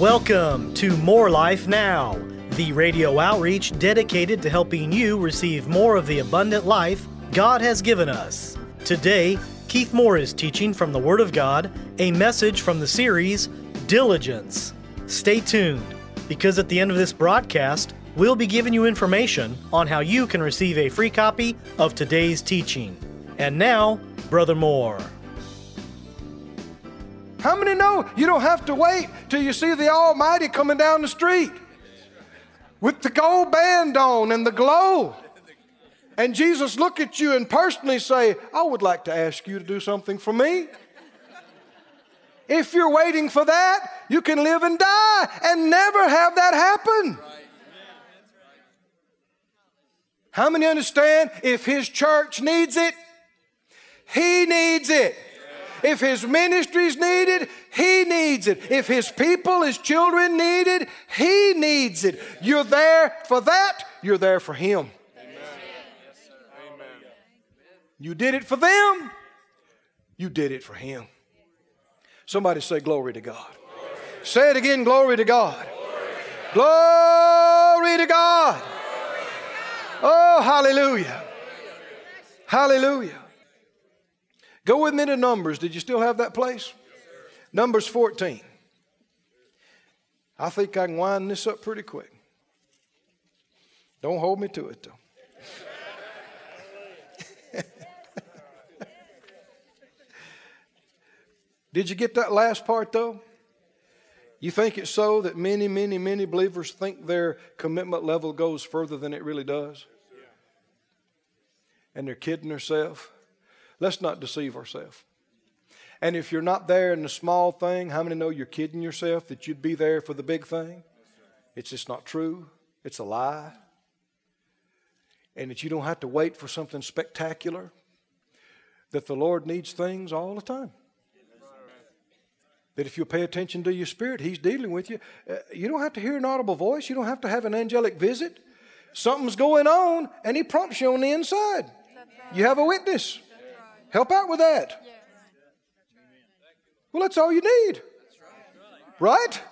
Welcome to More Life Now, the radio outreach dedicated to helping you receive more of the abundant life God has given us. Today, Keith Moore is teaching from the Word of God, a message from the series, Diligence. Stay tuned, because at the end of this broadcast, we'll be giving you information on how you can receive a free copy of today's teaching. And now, Brother Moore. How many know you don't have to wait till you see the Almighty coming down the street with the gold band on and the glow? And Jesus look at you and personally say, I would like to ask you to do something for me. If you're waiting for that, you can live and die and never have that happen. How many understand if His church needs it, He needs it? If His ministry's needed, He needs it. If His people, His children need it, He needs it. You're there for that, you're there for Him. Amen. You did it for them, you did it for Him. Somebody say glory to God. Glory. Say it again, glory to God. Glory to God. Oh, hallelujah. Hallelujah. Go with me to Numbers. Did you still have that place? Numbers 14. I think I can wind this up pretty quick. Don't hold me to it, though. Did you get that last part, though? You think it's so that many believers think their commitment level goes further than it really does? And they're kidding themselves? Let's not deceive ourselves. And if you're not there in the small thing, how many know you're kidding yourself that you'd be there for the big thing? It's just not true. It's a lie. And that you don't have to wait for something spectacular. That the Lord needs things all the time. That if you pay attention to your spirit, He's dealing with you. You don't have to hear an audible voice. You don't have to have an angelic visit. Something's going on and He prompts you on the inside. You have a witness. Help out with that. Well, that's all you need. Right?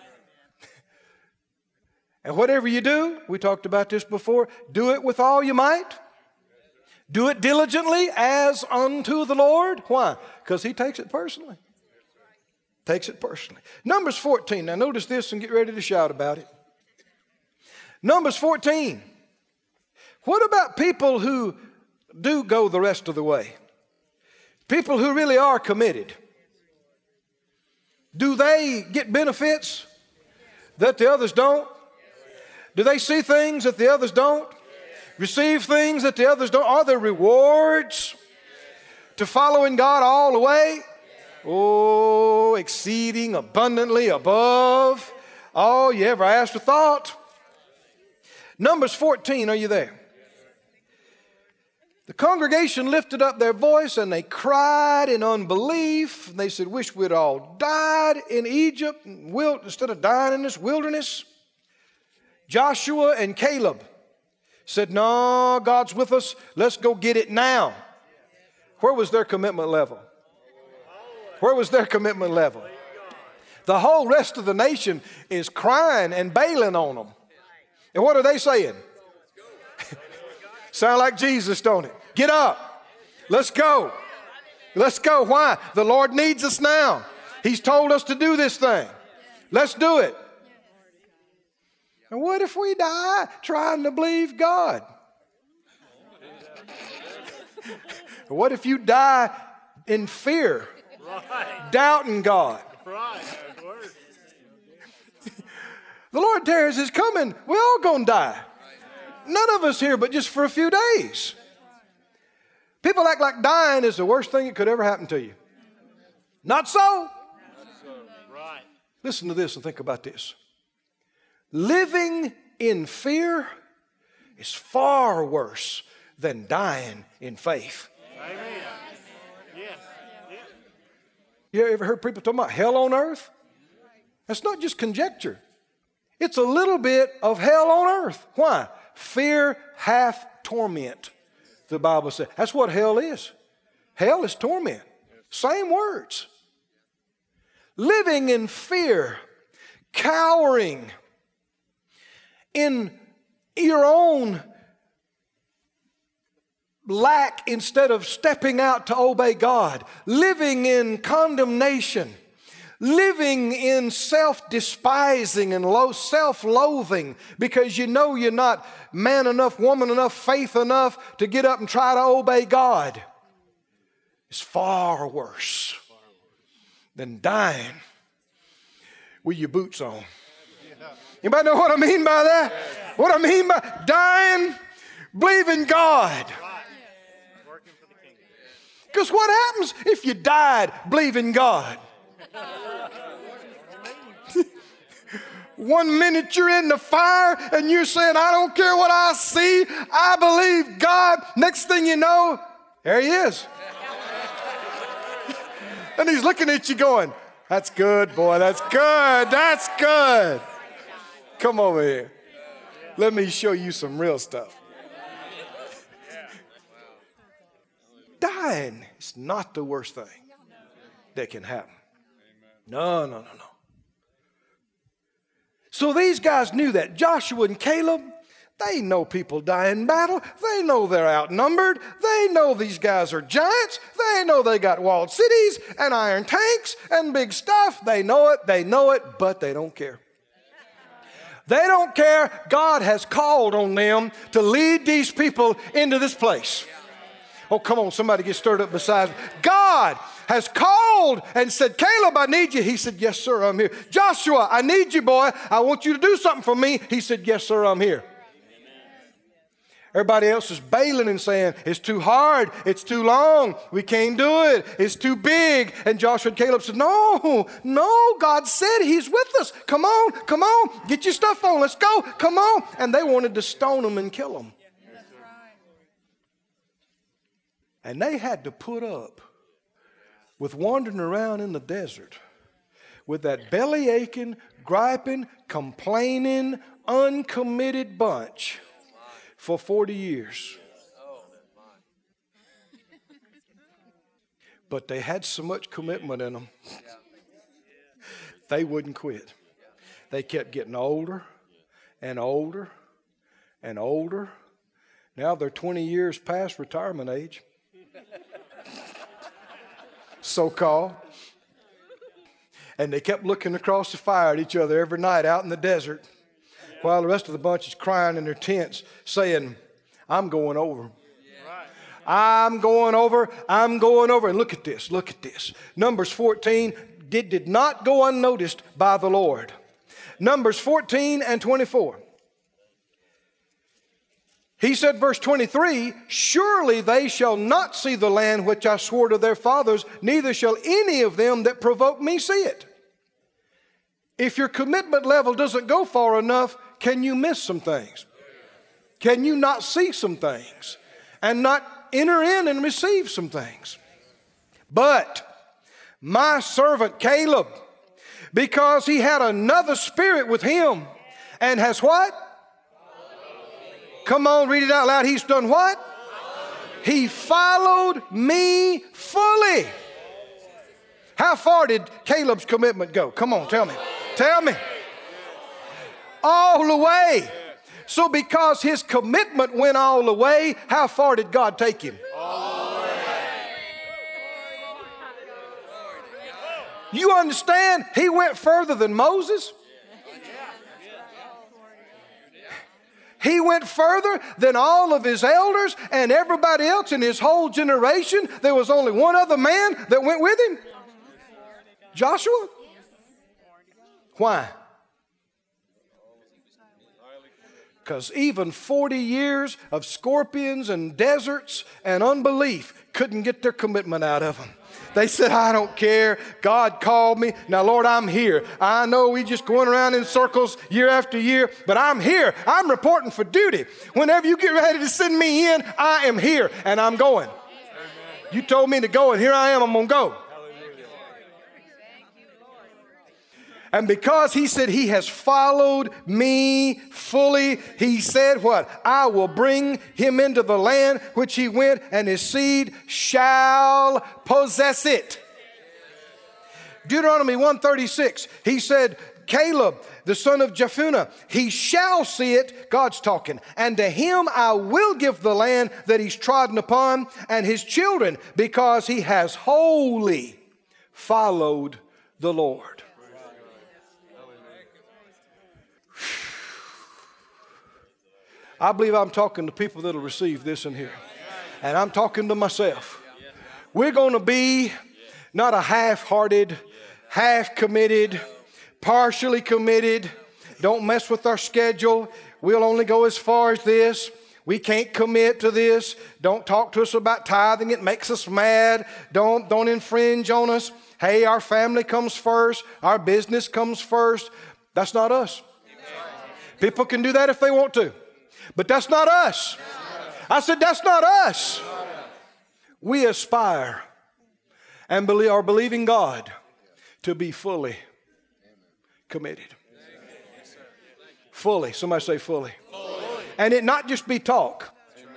And whatever you do, we talked about this before, do it with all you might. Do it diligently as unto the Lord. Why? Because He takes it personally. Takes it personally. Numbers 14. Now notice this and get ready to shout about it. Numbers 14. What about people who do go the rest of the way? People who really are committed. Do they get benefits that the others don't? Do they see things that the others don't? Receive things that the others don't? Are there rewards to following God all the way? Oh, exceeding abundantly above all you ever asked or thought. Numbers 14, are you there? The congregation lifted up their voice and they cried in unbelief. They said, wish we'd all died in Egypt instead of dying in this wilderness. Joshua and Caleb said, no, God's with us. Let's go get it now. Where was their commitment level? Where was their commitment level? The whole rest of the nation is crying and bailing on them. And what are they saying? Sound like Jesus, don't it? Get up. Let's go. Let's go. Why? The Lord needs us now. He's told us to do this thing. Let's do it. And what if we die trying to believe God? What if you die in fear, doubting God? The Lord tears is coming. We're all going to die. None of us here, but just for a few days. People act like dying is the worst thing that could ever happen to you. Not so. Right. Listen to this and think about this. Living in fear is far worse than dying in faith. Amen. Yes. You ever heard people talking about hell on earth? That's not just conjecture. It's a little bit of hell on earth. Why? Fear hath torment, the Bible says. That's what hell is. Hell is torment. Same words. Living in fear cowering in your own lack instead of stepping out to obey God, living in condemnation, living in self-despising and self-loathing because you know you're not man enough, woman enough, faith enough to get up and try to obey God, is far worse than dying with your boots on. Anybody know what I mean by that? What I mean by dying, believing God. Because what happens if you died believing God? 1 minute you're in the fire and you're saying, I don't care what I see, I believe God. Next thing you know, there he is. And he's looking at you going, that's good, boy, that's good, that's good. Come over here. Let me show you some real stuff. Dying is not the worst thing that can happen. No. So these guys knew that. Joshua and Caleb, they know people die in battle. They know they're outnumbered. They know these guys are giants. They know they got walled cities and iron tanks and big stuff. They know it, but they don't care. They don't care. God has called on them to lead these people into this place. Oh, come on, somebody get stirred up beside me. God has called and said, Caleb, I need you. He said, yes, sir, I'm here. Joshua, I need you, boy. I want you to do something for me. He said, yes, sir, I'm here. Everybody else is bailing and saying, it's too hard, it's too long, we can't do it, it's too big. And Joshua and Caleb said, no, God said he's with us. Come on, get your stuff on, let's go, come on. And they wanted to stone them and kill them. And they had to put up with wandering around in the desert with that belly aching, griping, complaining, uncommitted bunch for 40 years. But they had so much commitment in them, they wouldn't quit. They kept getting older and older and older. Now they're 20 years past retirement age. So-called. And they kept looking across the fire at each other every night out in the desert while the rest of the bunch is crying in their tents saying, I'm going over. I'm going over. And look at this. Numbers 14 did not go unnoticed by the Lord. Numbers 14 and 24. He said, verse 23, surely they shall not see the land which I swore to their fathers, neither shall any of them that provoke me see it. If your commitment level doesn't go far enough, can you miss some things? Can you not see some things and not enter in and receive some things? But my servant Caleb, because he had another spirit with him and has what? Come on, read it out loud. He's done what? He followed me fully. How far did Caleb's commitment go? Come on, tell me. Tell me. All the way. So because his commitment went all the way, how far did God take him? All the way. You understand? He went further than Moses. He went further than all of his elders and everybody else in his whole generation. There was only one other man that went with him. Joshua. Why? Because even 40 years of scorpions and deserts and unbelief couldn't get their commitment out of them. They said, I don't care. God called me. Now, Lord, I'm here. I know we just going around in circles year after year, but I'm here. I'm reporting for duty. Whenever you get ready to send me in, I am here and I'm going. Amen. You told me to go and here I am. I'm going to go. And because he said he has followed me fully, he said what? I will bring him into the land which he went, and his seed shall possess it. Deuteronomy 1:36, he said, Caleb, the son of Jephunneh, he shall see it, God's talking, and to him I will give the land that he's trodden upon, and his children, because he has wholly followed the Lord. I believe I'm talking to people that will receive this in here. And I'm talking to myself. We're going to be not a half-hearted, half-committed, partially committed. Don't mess with our schedule. We'll only go as far as this. We can't commit to this. Don't talk to us about tithing. It makes us mad. Don't infringe on us. Hey, our family comes first. Our business comes first. That's not us. People can do that if they want to. But that's not us. I said, that's not us. We aspire and are believing God to be fully committed. Fully. Somebody say fully. And it not just be talk.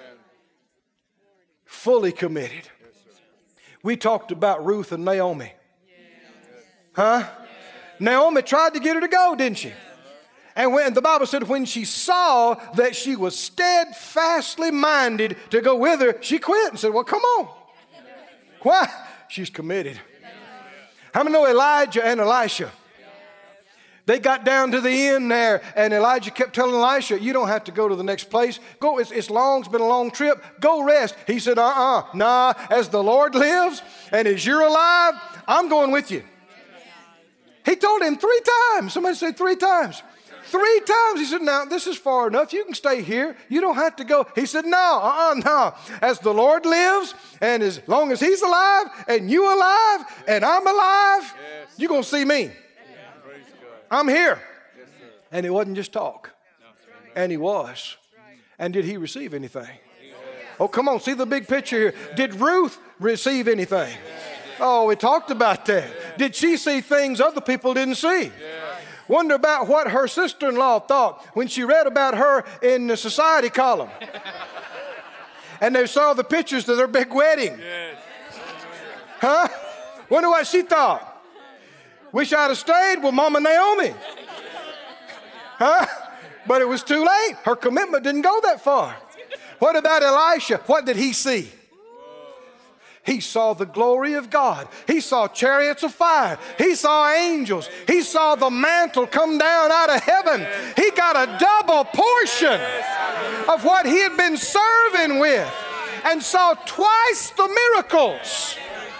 Fully committed. We talked about Ruth and Naomi. Huh? Naomi tried to get her to go, didn't she? And when the Bible said when she saw that she was steadfastly minded to go with her, she quit and said, well, come on. Why? She's committed. How many know Elijah and Elisha? They got down to the end there, and Elijah kept telling Elisha, you don't have to go to the next place. Go, it's long, it's been a long trip. Go rest. He said, nah, as the Lord lives and as you're alive, I'm going with you. He told him 3 times. Somebody say 3 times. 3 times. He said, now, this is far enough. You can stay here. You don't have to go. He said, no. As the Lord lives, and as long as he's alive, and you alive, and I'm alive, you're going to see me. I'm here. And it wasn't just talk. And he was. And did he receive anything? Oh, come on. See the big picture here. Did Ruth receive anything? Oh, we talked about that. Did she see things other people didn't see? Wonder about what her sister-in-law thought when she read about her in the society column. And they saw the pictures of their big wedding. Huh? Wonder what she thought. Wish I'd have stayed with Mama Naomi. Huh? But it was too late. Her commitment didn't go that far. What about Elisha? What did he see? He saw the glory of God. He saw chariots of fire. He saw angels. He saw the mantle come down out of heaven. He got a double portion of what he had been serving with and saw twice the miracles.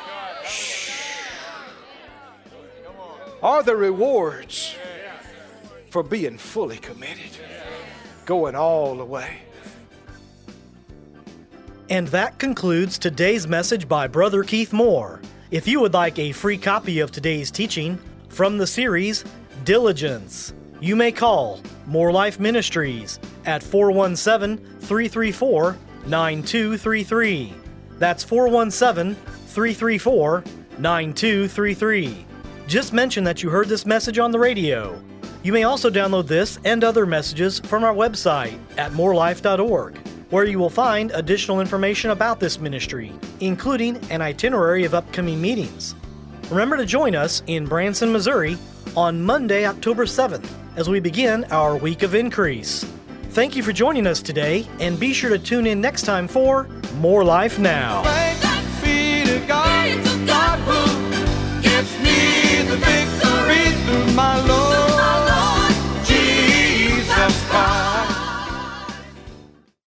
Are the rewards for being fully committed, going all the way. And that concludes today's message by Brother Keith Moore. If you would like a free copy of today's teaching from the series Diligence, you may call More Life Ministries at 417-334-9233. That's 417-334-9233. Just mention that you heard this message on the radio. You may also download this and other messages from our website at morelife.org, where you will find additional information about this ministry, including an itinerary of upcoming meetings. Remember to join us in Branson, Missouri on Monday, October 7th, as we begin our Week of Increase. Thank you for joining us today, and be sure to tune in next time for More Life Now. Thanks be to God, God who gives me